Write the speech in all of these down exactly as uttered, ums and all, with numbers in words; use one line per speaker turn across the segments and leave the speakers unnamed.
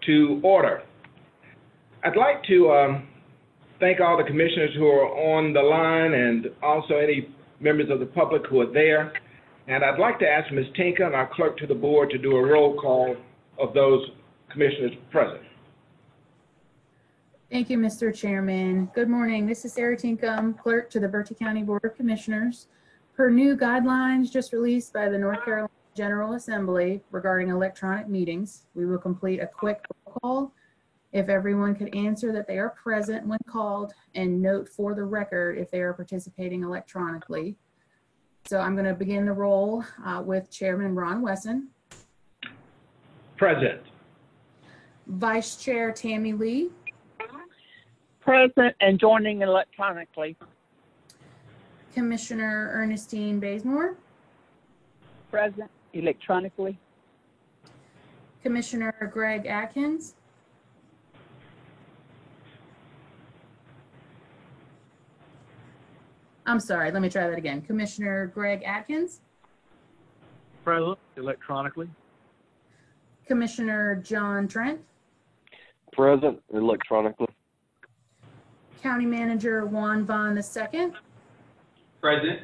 to order. I'd like to um, thank all the commissioners who are on the line and also any members of the public who are there. And I'd like to ask Miz Tinkham, our clerk to the board, to do a roll call of those commissioners present.
Thank you, Mister Chairman. Good morning. This is Sarah Tinkham, clerk to the Bertie County Board of Commissioners. Per new guidelines just released by the North Carolina General Assembly regarding electronic meetings, we will complete a quick roll call. If everyone could answer that they are present when called, and note for the record if they are participating electronically. So I'm going to begin the roll uh, with Chairman Ron Wesson.
Present.
Vice Chair Tammy Lee.
Present and joining electronically.
Commissioner Ernestine Bazemore.
Present electronically.
Commissioner Greg Atkins. I'm sorry, let me try that again. Commissioner Greg Atkins.
Present electronically.
Commissioner John Trent.
Present electronically.
County Manager Juan Vaughn the second.
Present.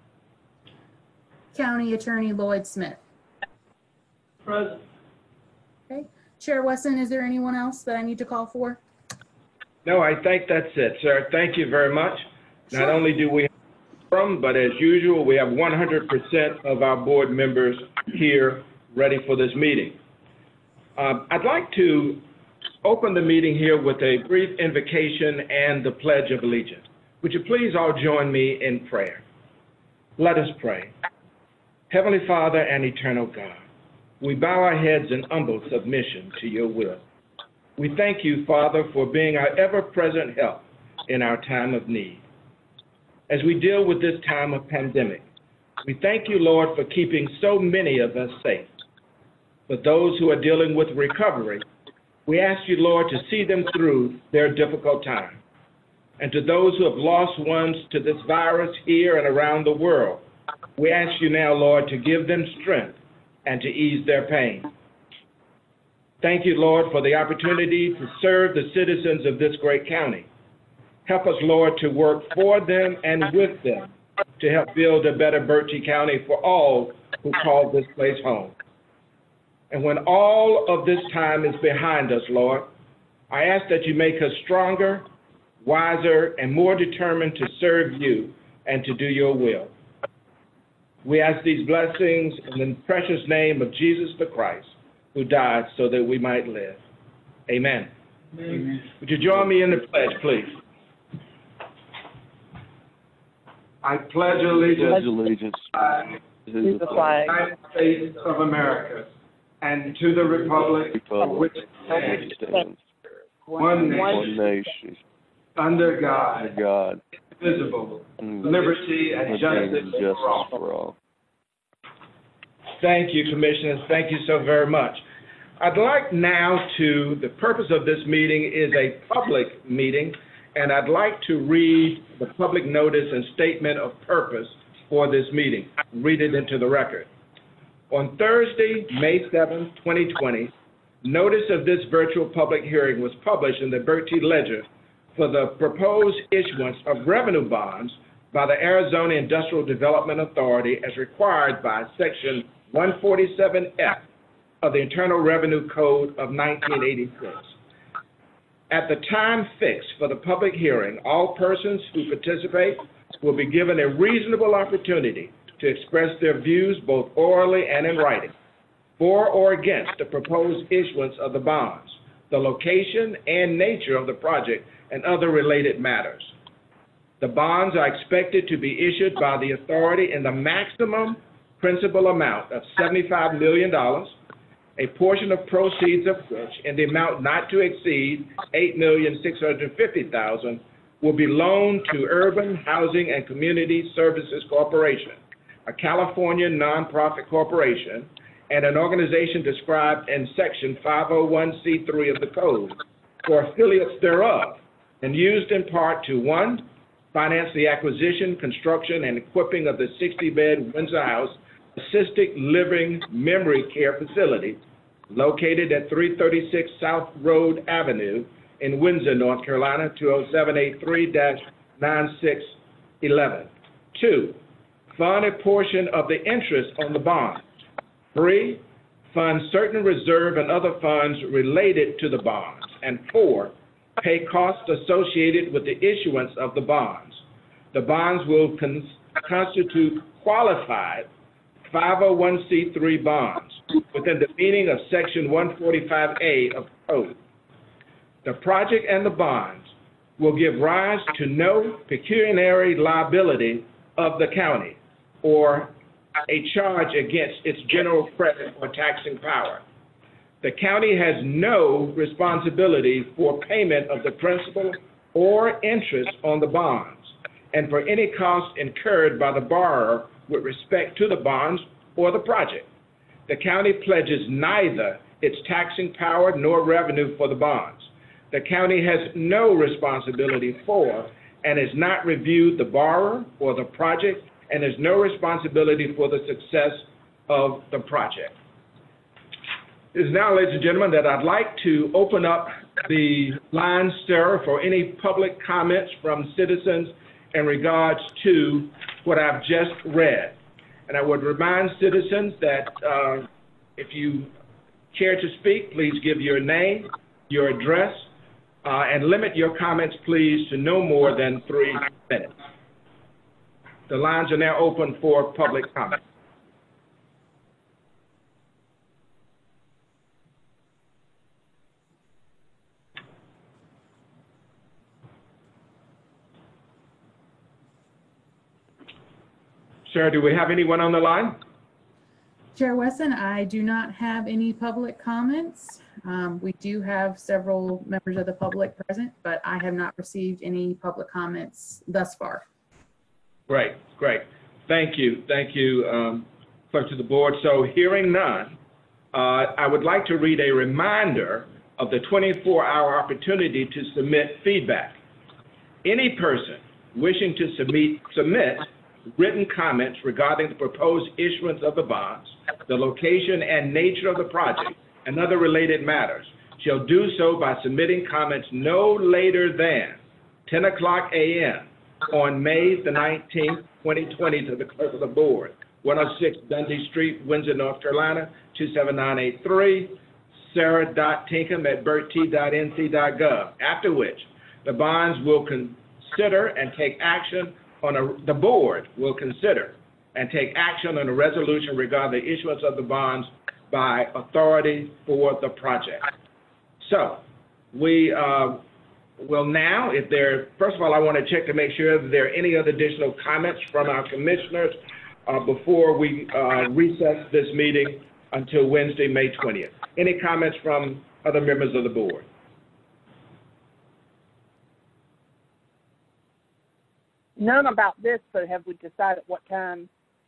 County Attorney Lloyd Smith.
Present.
Okay. Chair Wesson, is there anyone else that I need to call for?
No, I think that's it, sir. Thank you very much.
Sure.
Not only do we have from, but as usual, we have one hundred percent of our board members here ready for this meeting. Um, I'd like to open the meeting here with a brief invocation and the Pledge of Allegiance. Would you please all join me in prayer? Let us pray. Heavenly Father and eternal God, we bow our heads in humble submission to your will. We thank you, Father, for being our ever-present help in our time of need. As we deal with this time of pandemic, we thank you, Lord, for keeping so many of us safe. For those who are dealing with recovery, we ask you, Lord, to see them through their difficult time. And to those who have lost ones to this virus here and around the world, we ask you now, Lord, to give them strength and to ease their pain. Thank you, Lord, for the opportunity to serve the citizens of this great county. Help us, Lord, to work for them and with them to help build a better Bertie County for all who call this place home. And when all of this time is behind us, Lord, I ask that you make us stronger, wiser, and more determined to serve you and to do your will. We ask these blessings in the precious name of Jesus the Christ, who died so that we might live. Amen.
Amen.
Would you join me in the pledge, please? I pledge allegiance,
Pledge allegiance
to
to
the flag
United States of America and to the republic for which it stands,
stands
one nation,
one nation,
under God,
under God,
indivisible,
and
liberty and
liberty
justice
and
for
justice
all.
for all.
Thank you, Commissioners. Thank you so very much. I'd like now to, the purpose of this meeting is a public meeting, and I'd like to read the public notice and statement of purpose for this meeting. Read it into the record. On Thursday, May seventh, twenty twenty, notice of this virtual public hearing was published in the Bertie Ledger for the proposed issuance of revenue bonds by the Arizona Industrial Development Authority as required by Section one forty-seven F of the Internal Revenue Code of nineteen eighty-six. At the time fixed for the public hearing, all persons who participate will be given a reasonable opportunity to express their views both orally and in writing, for or against the proposed issuance of the bonds, the location and nature of the project, and other related matters. The bonds are expected to be issued by the authority in the maximum principal amount of seventy-five million dollars, a portion of proceeds of which, in the amount not to exceed eight million six hundred fifty thousand dollars, will be loaned to Urban Housing and Community Services Corporation, a California nonprofit corporation, and an organization described in Section five oh one C three of the Code, or affiliates thereof, and used in part to, one, finance the acquisition, construction, and equipping of the sixty bed Windsor House Assisted Living Memory Care Facility, located at three thirty-six South Road Avenue in Windsor, North Carolina, two oh seven eight three dash nine six one one. Two, fund a portion of the interest on the bonds. Three, fund certain reserve and other funds related to the bonds. And four, pay costs associated with the issuance of the bonds. The bonds will con- constitute qualified five oh one c three bonds within the meaning of Section one forty-five A of Code. The project and the bonds will give rise to no pecuniary liability of the county or a charge against its general credit or taxing power. The county has no responsibility for payment of the principal or interest on the bonds and for any cost incurred by the borrower with respect to the bonds or the project. The county pledges neither its taxing power nor revenue for the bonds. The county has no responsibility for and has not reviewed the borrower or the project and has no responsibility for the success of the project. It is now, ladies and gentlemen, that I'd like to open up the line, sir, for any public comments from citizens in regards to what I've just read. And I would remind citizens that uh, if you care to speak, please give your name, your address, uh, and limit your comments, please, to no more than three minutes. The lines are now open for public comment. Sir, do we have anyone on the line?
Chair Wesson, I do not have any public comments. Um, we do have several members of the public present, but I have not received any public comments thus far.
Great, great. Thank you, thank you, um, clerk to the board. So hearing none, uh, I would like to read a reminder of the twenty-four hour opportunity to submit feedback. Any person wishing to submit, submit written comments regarding the proposed issuance of the bonds, the location and nature of the project, and other related matters shall do so by submitting comments no later than ten o'clock a m on May the nineteenth, twenty twenty to the clerk of the board, one oh six Dundee Street, Windsor, North Carolina, two seven nine eight three, sarah dot tinkham at bert t dot n c dot gov, after which the bonds will consider and take action on a, the board will consider and take action on a resolution regarding the issuance of the bonds by authority for the project. So we uh, will now, if there, first of all, I want to check to make sure that there are any other additional comments from our commissioners uh, before we uh, recess this meeting until Wednesday, May twentieth. Any comments from other members of the board?
None about this, but have we decided what time?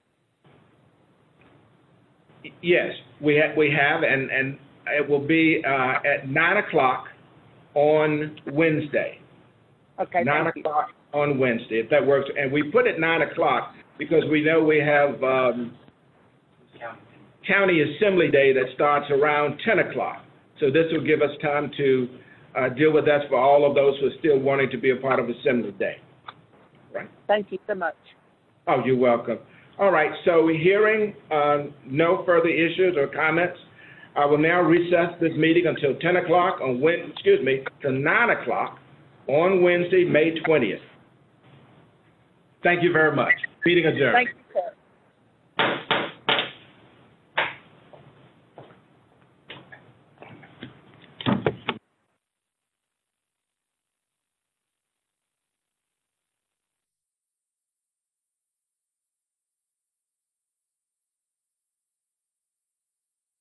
Yes, we ha we have, and, and it will be uh, at nine o'clock on Wednesday.
Okay,
Nine
thank you.
o'clock on Wednesday, if that works. And we put it nine o'clock because we know we have um, county assembly day that starts around ten o'clock. So this will give us time to uh, deal with that for all of those who are still wanting to be a part of assembly day. Right.
Thank you so much.
Oh, you're welcome. All right, so hearing uh, no further issues or comments, I will now recess this meeting until ten o'clock on Wednesday, excuse me, to nine o'clock on Wednesday, May twentieth. Thank you very much. Meeting adjourned.
Thank you, sir.